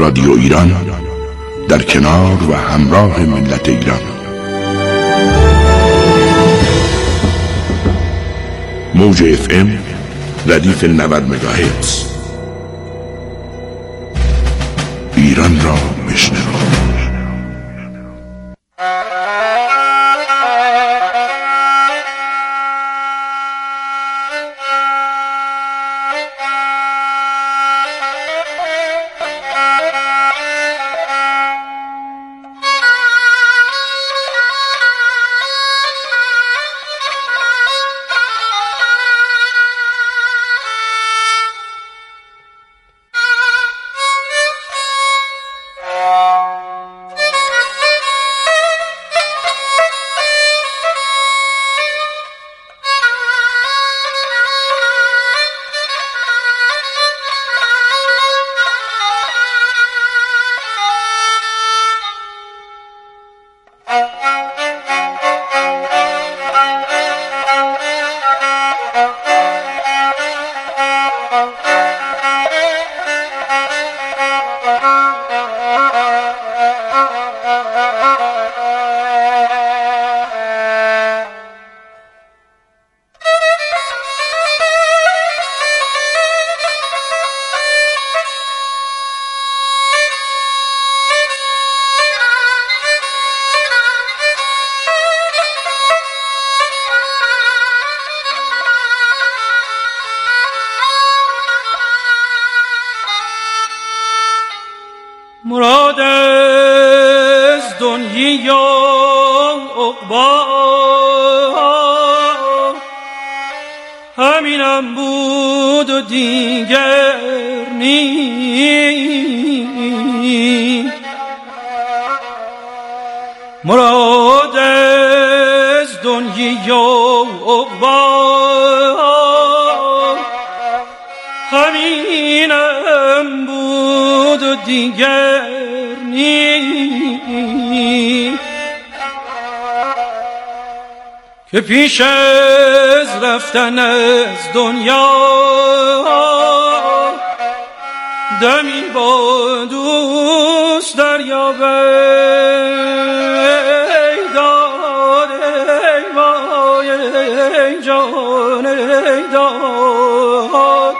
رادیو ایران در کنار و همراه ملت ایران. موج FM ردیف 90 مگاهرتز. ایران را بشنو. مراد از دنیا عقبا همینم بود و دیگر نی. مراد از دنیا عقبا همینم بود و دیگر نی. که پیش از رفتن از دنیا دمی با دوست دریابه داد ای وای ای جان ای داد.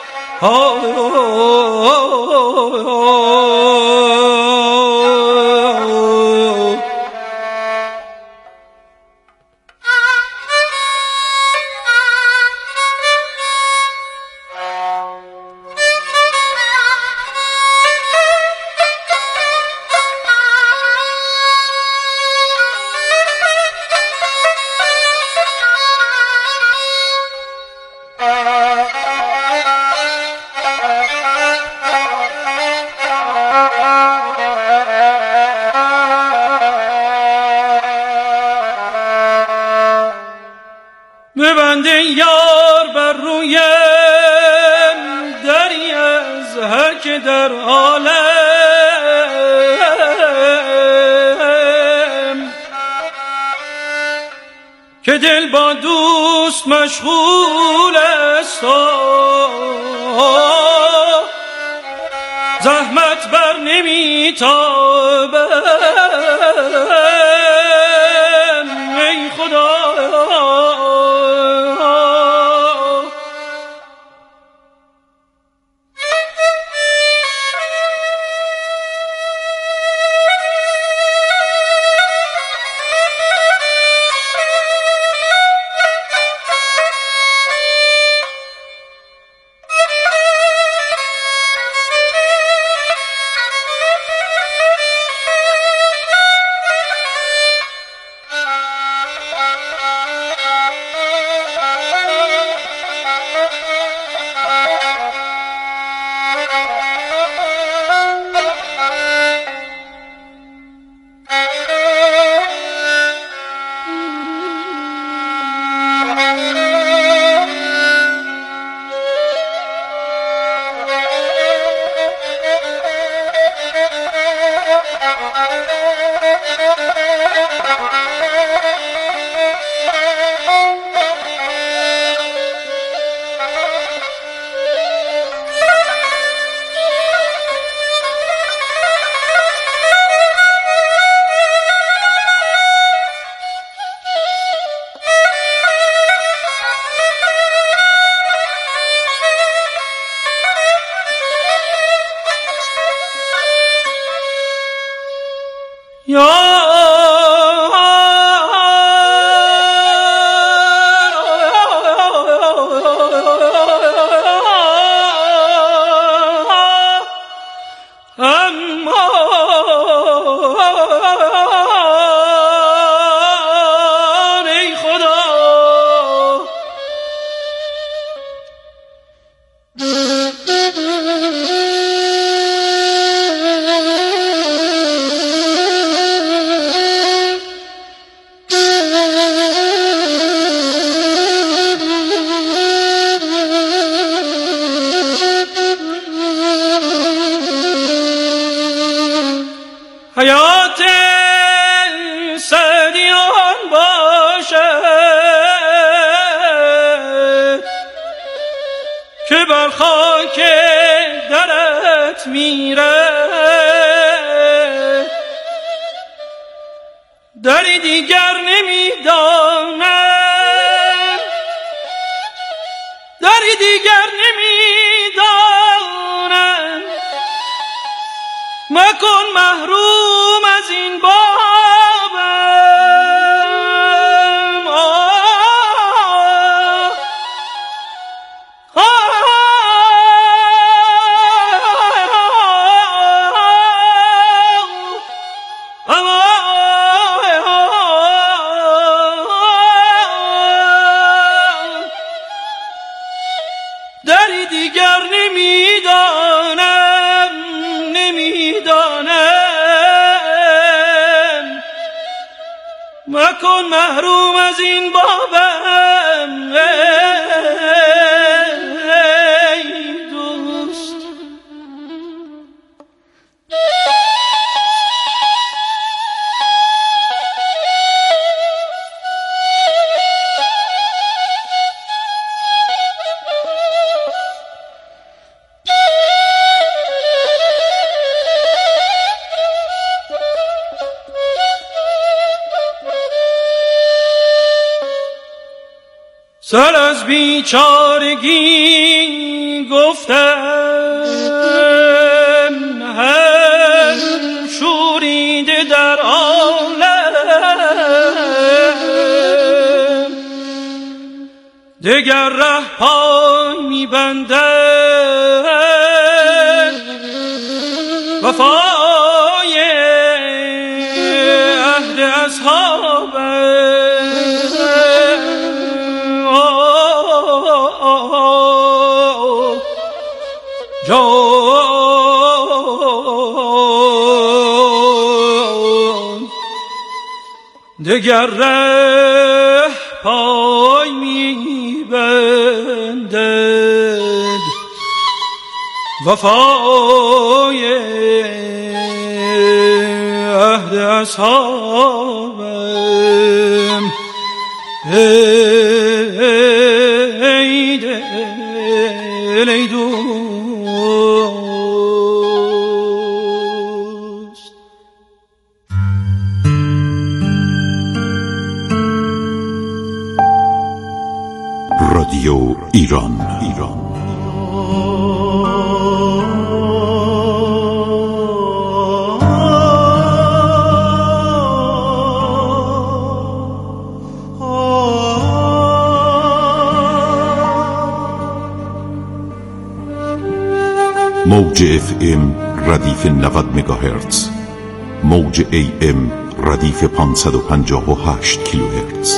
ببنده یار بر رویم دری از هر که در عالم، که دل با دوست مشغول است، زحمت بر نمیتابم ای خدا. خاک درت میره، دری دیگر نمیدانم، دری دیگر نمیدانم، مکن محروم از این بابم. دری دیگر نمیدانم، نمیدانم، مکن محروم از این بابم ای دوست. سر از بیچارگی گفتم، هر شوریده در عالم، دگر ره پای میبندد وفای عهد اصحابم. دگر ره پای میبندد وفای عهد اصحابم. ای دل ای دوست. رادیو ایران. موج FM ردیف 90 مگاهرتز، موج AM ردیف 558 کیلوهرتز.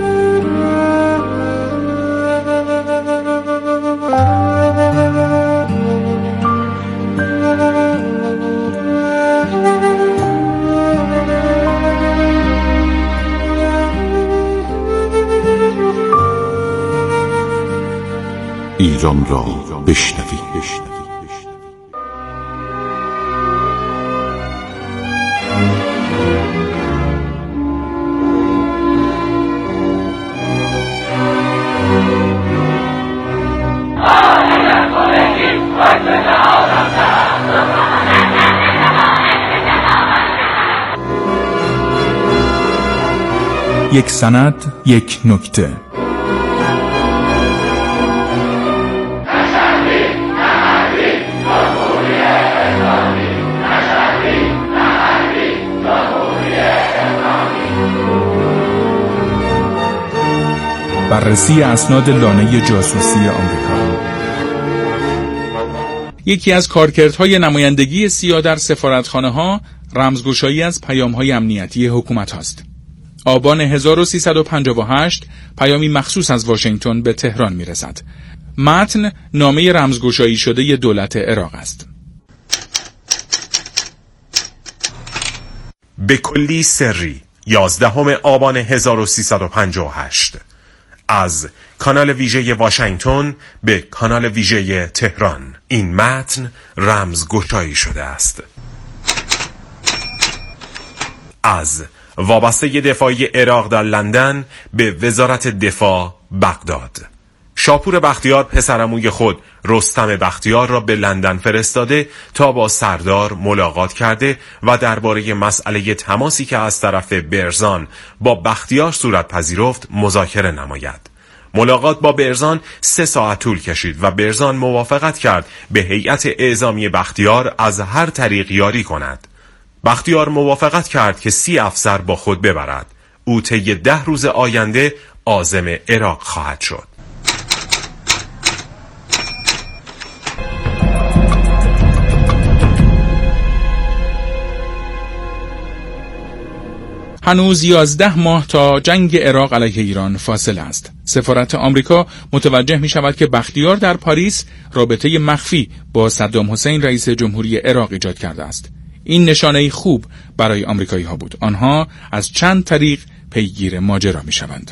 ایران را بشنوید. یک سند، یک نکته. بررسی اسناد لانه جاسوسی آمریکا. یکی از کارکردهای نمایندگی سیا در سفارتخانه‌ها رمزگشایی از پیام‌های امنیتی حکومت هاست. آبان 1358 پیامی مخصوص از واشنگتن به تهران میرسد. متن نامه رمزگشایی شده دولت عراق است. به کلی سری 11 آبان 1358 از کانال ویژه واشنگتن به کانال ویژه تهران. این متن رمزگشایی شده است. از وابسته دفاعی عراق در لندن به وزارت دفاع بغداد. شاپور بختیار پسرعموی خود رستم بختیار را به لندن فرستاده تا با سردار ملاقات کرده و درباره مسئله تماسی که از طرف برزان با بختیار صورت پذیرفت مذاکره نماید. ملاقات با برزان 3 ساعت طول کشید و برزان موافقت کرد به هیئت اعزامی بختیار از هر طریق یاری کند. بختیار موافقت کرد که 30 افسر با خود ببرد. او طی 10 روز آینده عازم عراق خواهد شد. هنوز 11 ماه تا جنگ عراق علیه ایران فاصله است. سفارت آمریکا متوجه می شود که بختیار در پاریس رابطه مخفی با صدام حسین رئیس جمهوری عراق ایجاد کرده است. این نشانه خوب برای آمریکایی ها بود. آنها از چند طریق پیگیر ماجرا می شوند.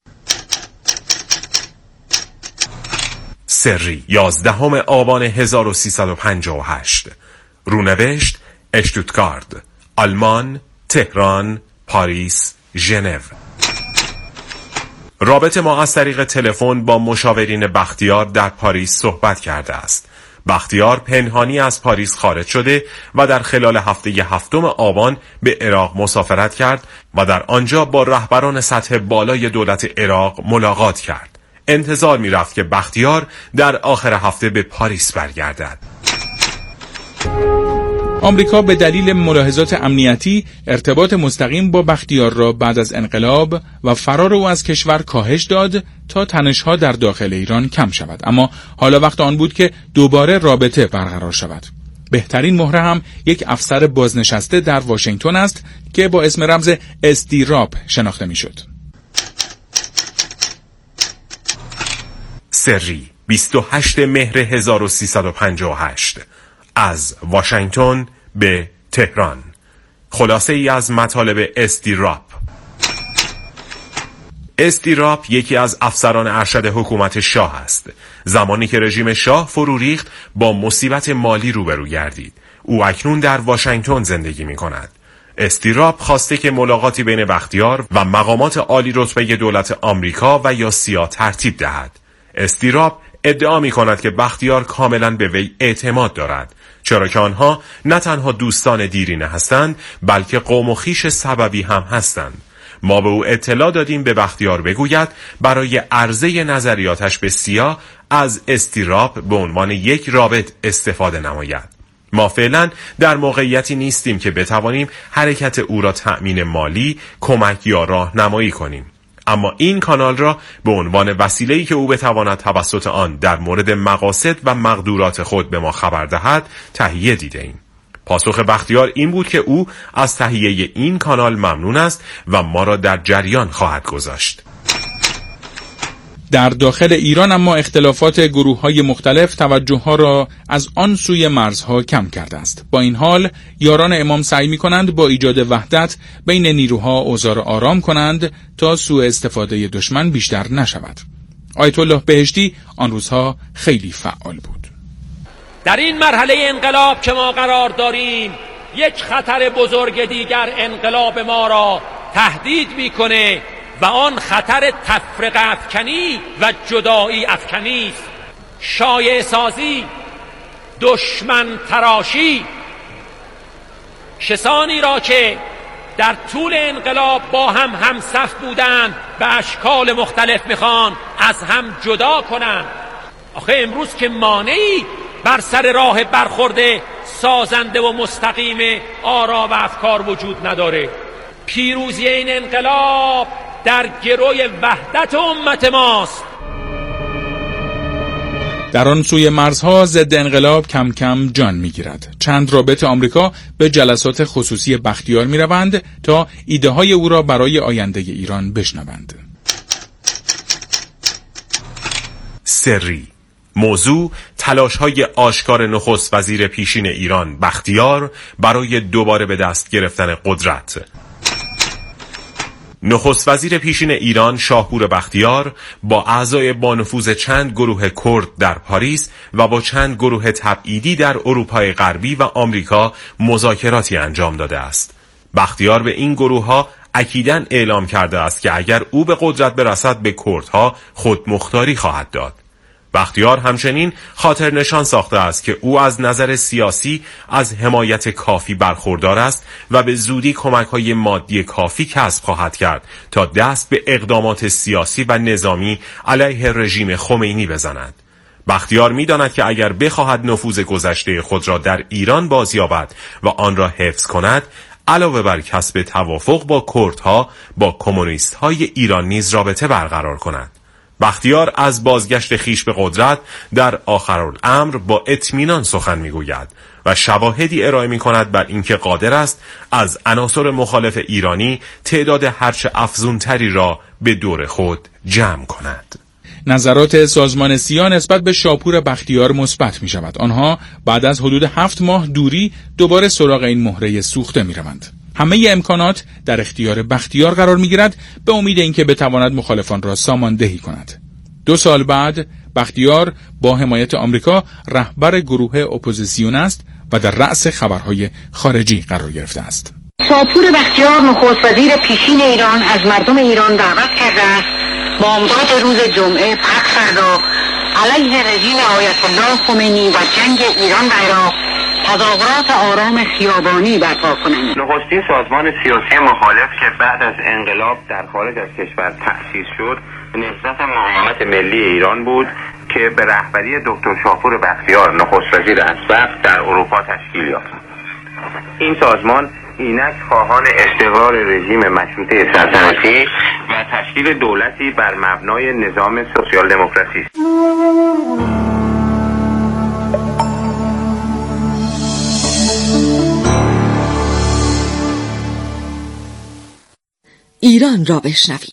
سری 11 آبان 1358. رونوشت اشتوتگارت، آلمان، تهران، پاریس، ژنو. رابطه ما از طریق تلفن با مشاورین بختیار در پاریس صحبت کرده است. بختیار پنهانی از پاریس خارج شده و در خلال هفته 7 آبان به عراق مسافرت کرد و در آنجا با رهبران سطح بالای دولت عراق ملاقات کرد. انتظار می رفت که بختیار در آخر هفته به پاریس برگردد. آمریکا به دلیل ملاحظات امنیتی ارتباط مستقیم با بختیار را بعد از انقلاب و فرار او از کشور کاهش داد تا تنش‌ها در داخل ایران کم شود. اما حالا وقت آن بود که دوباره رابطه برقرار شود. بهترین مهره هم یک افسر بازنشسته در واشنگتن است که با اسم رمز استیراپ شناخته می‌شد. سری 28 مهر 1358 از واشنگتن به تهران. خلاصه ای از مطالب استیراپ. استیراپ یکی از افسران ارشد حکومت شاه است. زمانی که رژیم شاه فرو ریخت با مصیبت مالی روبرو گردید. او اکنون در واشنگتن زندگی می کند. استیراپ خواسته که ملاقاتی بین بختیار و مقامات عالی رتبه دولت آمریکا و یا سیا ترتیب دهد. استیراپ ادعا می کند که بختیار کاملا به وی اعتماد دارد، چرا که آنها نه تنها دوستان دیرینه هستند بلکه قوم و خویش سببی هم هستند. ما به او اطلاع دادیم به بختیار بگوید برای عرضه نظریاتش به سیا از استیراپ به عنوان یک رابط استفاده نماید. ما فعلا در موقعیتی نیستیم که بتوانیم حرکت او را تأمین مالی، کمک یا راهنمایی کنیم. اما این کانال را به عنوان وسیله‌ای که او بتواند توسط آن در مورد مقاصد و مقدورات خود به ما خبر دهد تهیه دیده‌ایم. پاسخ بختیار این بود که او از تهیه این کانال ممنون است و ما را در جریان خواهد گذاشت. در داخل ایران اما اختلافات گروه‌های مختلف توجه‌ها را از آن سوی مرزها کم کرده است. با این حال یاران امام سعی می‌کنند با ایجاد وحدت بین نیروها اوضاع را آرام کنند تا سوء استفاده دشمن بیشتر نشود. آیت الله بهشتی آن روزها خیلی فعال بود. در این مرحله انقلاب که ما قرار داریم، یک خطر بزرگ دیگر انقلاب ما را تهدید می‌کنه و آن خطر تفرقه افکنی و جدایی افکنی است. شایعه سازی، دشمن تراشی، کسانی را که در طول انقلاب با هم همصف بودند به اشکال مختلف میخوان از هم جدا کنند. آخه امروز که مانعی بر سر راه برخورد سازنده و مستقیم آرا و افکار وجود نداره. پیروزی این انقلاب در گروی وحدت امت ماست. در آن سوی مرزها ضد انقلاب کم کم جان میگیرد. چند رابط آمریکا به جلسات خصوصی بختیار میروند تا ایده های او را برای آینده ایران بشنوند. سری موضوع تلاش‌های آشکار نخست وزیر پیشین ایران بختیار برای دوباره به دست گرفتن قدرت. نخست وزیر پیشین ایران شاهپور بختیار با اعضای با نفوذ چند گروه کرد در پاریس و با چند گروه تبعیدی در اروپای غربی و آمریکا مذاکراتی انجام داده است. بختیار به این گروه‌ها اکیداً اعلام کرده است که اگر او به قدرت برسد به کردها خودمختاری خواهد داد. بختیار همچنین خاطر نشان ساخته است که او از نظر سیاسی از حمایت کافی برخوردار است و به زودی کمک‌های مادی کافی کسب خواهد کرد تا دست به اقدامات سیاسی و نظامی علیه رژیم خمینی بزند. بختیار می‌داند که اگر بخواهد نفوذ گذشته خود را در ایران بازیابد و آن را حفظ کند، علاوه بر کسب توافق با کردها، با کمونیست‌های ایران نیز رابطه برقرار کند. بختیار از بازگشت خیش به قدرت در آخرالامر با اطمینان سخن میگوید و شواهدی ارائه می‌کند بر اینکه قادر است از عناصر مخالف ایرانی تعداد هرچه افزونتری را به دور خود جمع کند. نظرات سازمان سیا نسبت به شاپور بختیار مثبت می شود. آنها بعد از حدود 7 ماه دوری دوباره سراغ این مهره سوخته می روند. همه امکانات در اختیار بختیار قرار می گیرد به امید اینکه بتواند مخالفان را ساماندهی کند. 2 سال بعد بختیار با حمایت آمریکا رهبر گروه اپوزیسیون است و در رأس خبرهای خارجی قرار گرفته است. شاپور بختیار نخست وزیر پیشین ایران از مردم ایران دعوت کرده است بامداد روز جمعه فردا علیه رژیم آیت الله خمینی و جنگ ایران و عراق تظاهرات آرام خیابانی برپا کنند. نخستین سازمان سیاسی مخالف که بعد از انقلاب در خارج از کشور تأسیس شد نهضت مقاومت ملی ایران بود که به رهبری دکتر شاپور بختیار نخست وزیر اسبق در اروپا تشکیل یافت. این سازمان اینک خواهان استقرار رژیم مشروطه سلطنتی و تشکیل دولتی بر مبنای نظام سوسیال دموکراسی است. ایران را بشنوید.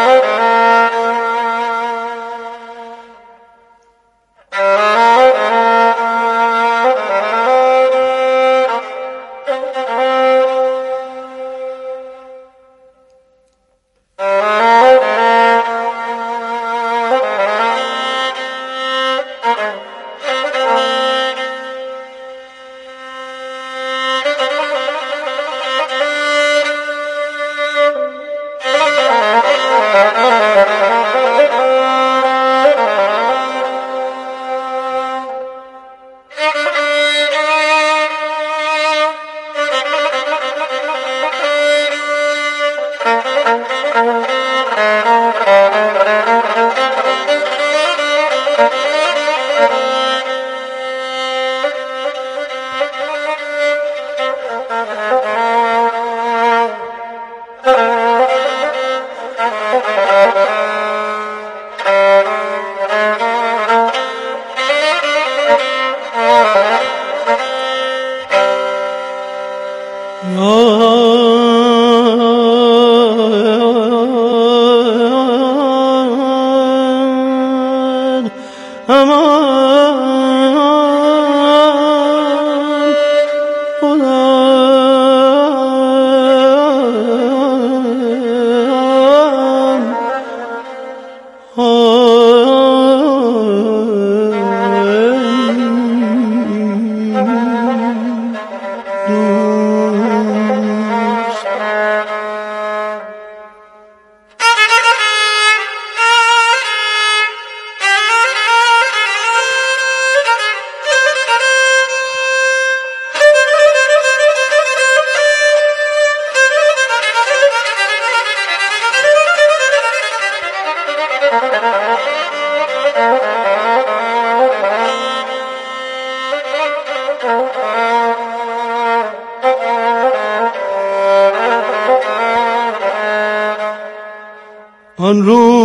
آن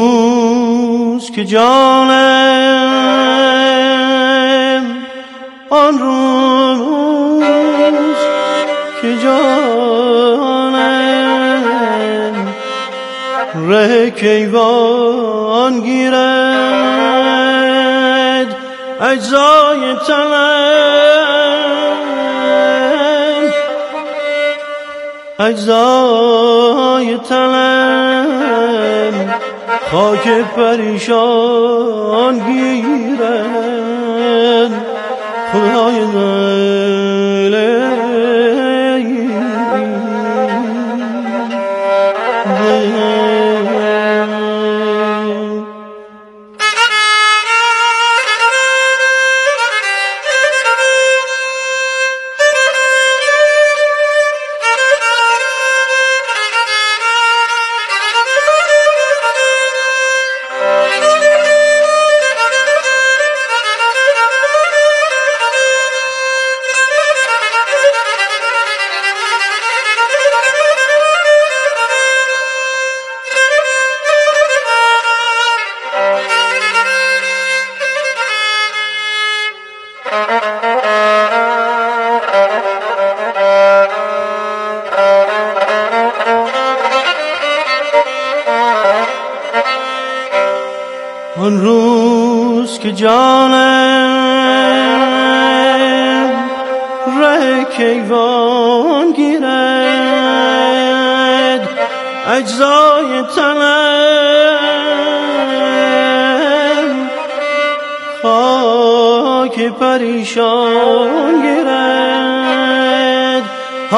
روز که جانم، آن روز که جانم ره کیوان گیرد اجزای تنم، اجزای تنم خاک پریشان گیرد خدای دل. آن روز که جانم ره کیوان گیرد، اجزای تنم خاک پریشان گیرد.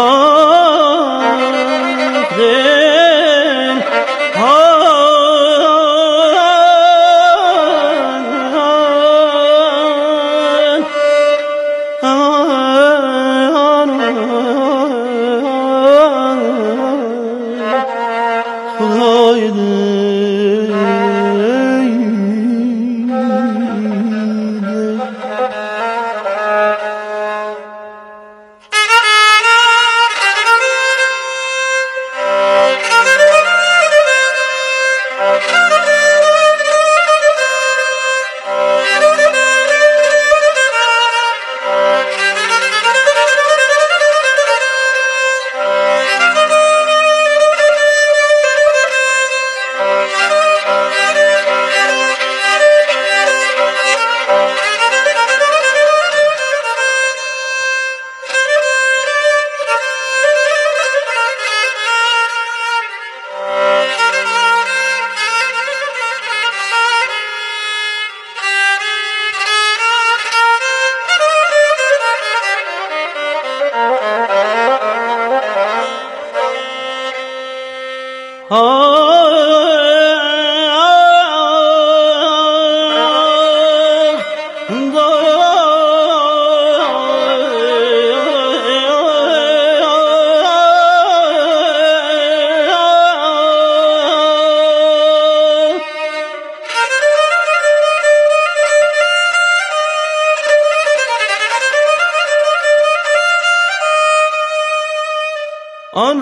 آن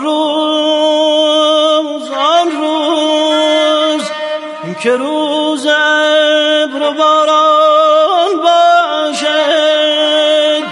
روز که روز ابر و باران باشد،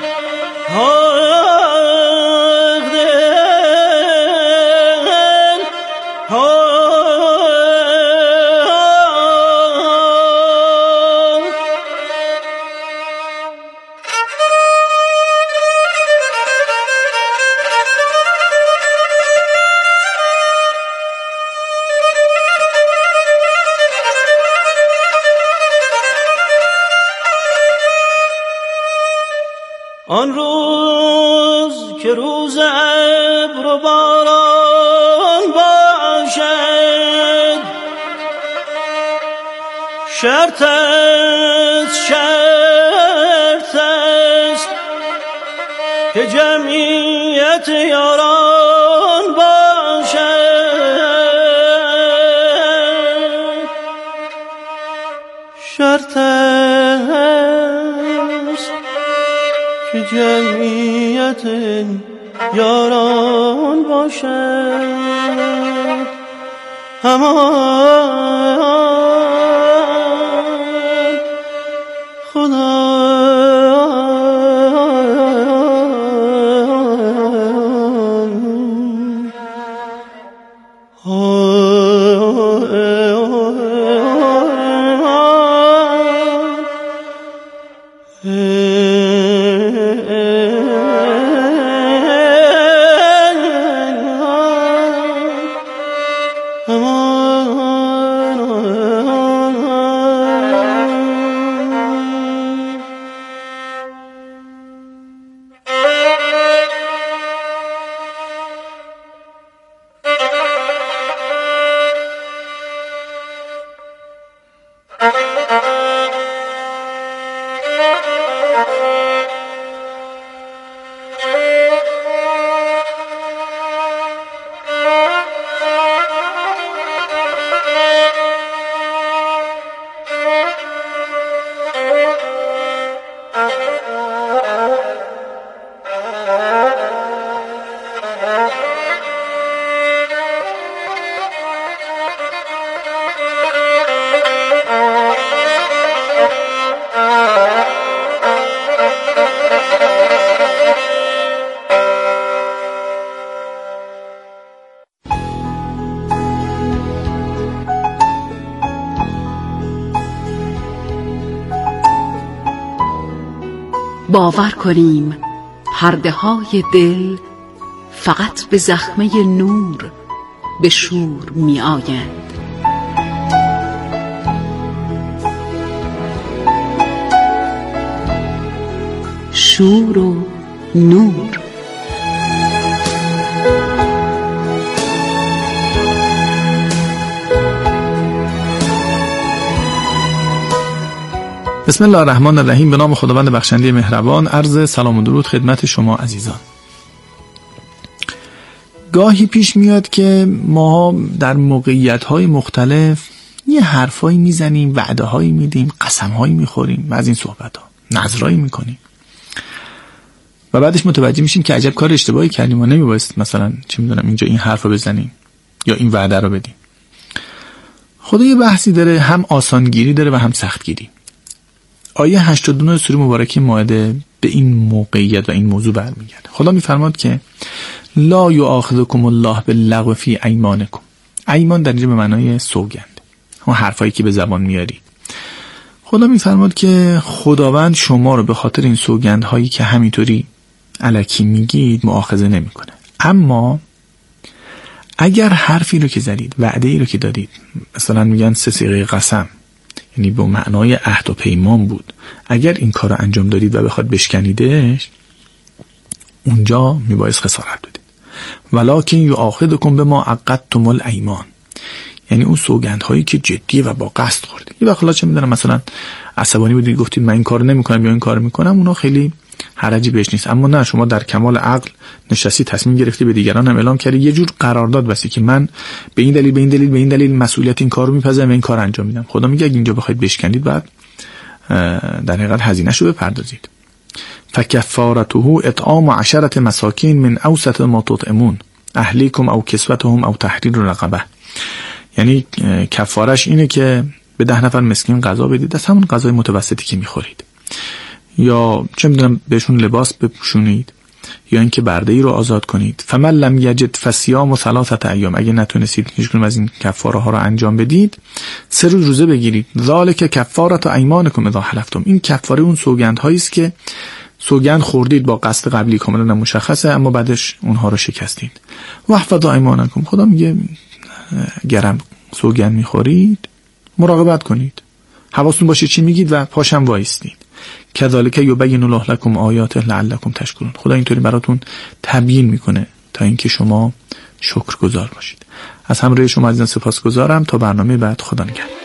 آن روز که روز ابر و باران باشد، شرط است که جمعیت یاران باشد. شرط است که جمعیت یاران باشد. همان خدا باور کنیم پرده های دل فقط به زخمه نور به شور می آیند. شور و نور. بسم الله الرحمن الرحیم. به نام خداوند بخشنده مهربان. عرض سلام و درود خدمت شما عزیزان. گاهی پیش میاد که ما در موقعیت‌های مختلف یه حرفایی میزنیم، وعده‌هایی میدیم، قسم‌هایی میخوریم و از این صحبت‌ها نذرایی میکنیم و بعدش متوجه میشیم که عجب کار اشتباهی کردیم و نمیبایست مثلا چه میدونم اینجا این حرفو بزنیم یا این وعده رو بدیم. خدا یه بحثی داره، هم آسانگیری داره و هم سختگیری. آیه 89 سوره مبارکه مائده به این موقعیت و این موضوع برمیگرده. خدا میفرماد که لا یؤاخذکم الله باللغو فی ایمانکم. ایمان در اینجا به معنای سوگند، اون حرفایی که به زبان میاری. خدا میفرماد که خداوند شما رو به خاطر این سوگندهایی که همینطوری الکی میگید مؤاخذه نمیکنه. اما اگر حرفی رو که زدید، وعده‌ای رو که دادید، مثلا میگن 3 صیغه قسم، یعنی به معنای عهد و پیمان بود، اگر این کار رو انجام دادید و بخواد بشکنیدش، اونجا میبایست خسارت بدید. ولکن یؤاخذکم بما عقدتم الایمان، یعنی اون سوگندهایی که جدیه و با قصد خوردید. یه وقت چه میدونم مثلا عصبانی بودید گفتید من این کارو نمیکنم یا این کارو میکنم، اونا خیلی حرجی بهش نیست. اما نه، شما در کمال عقل نشستی تصمیم گرفتی به دیگران هم اعلام کردی، یه جور قرارداد بستی که من به این دلیل مسئولیت این کارو میپذیرم و این کار انجام میدم. خدا میگه اگه اینجا بخواید بشکنید بعد در حقیقت هزینه‌شو بپردازید. فکفارته اطعام 10 مساکین من اوسط ما تطعمون اهلیکم او کسوتهم او تحریر رقبه. یعنی کفارش اینه که به 10 نفر مسکین غذا بدید، از همون غذای متوسطی که میخورید، یا چه میدونم بهشون لباس بپوشونید، یا اینکه برده ای رو آزاد کنید. فمن لم یجد فصیام 3 ایام. اگه نتونستید هیچ کدوم از این کفاره ها رو انجام بدید، 3 روز روزه بگیرید. ذالک کفاره ایمانکم اذا حلفتم. این کفاره اون سوگند هایی است که سوگند خوردید با قصد قبلی کاملا مشخصه، اما بعدش اونها رو شکستید. واحفظوا ایمانکم. خدا میگه گرم سوگند میخورید مراقبت کنید، حواستون باشه چی میگید و پاشم وایستید. کذالک یبین الله لکم آیاته لعلکم تشکرون. خدا اینطوری براتون تبیین میکنه تا اینکه شما شکرگزار باشید. از همراهی شما عزیزان سپاسگزارم. تا برنامه بعد، خدا نگهدار.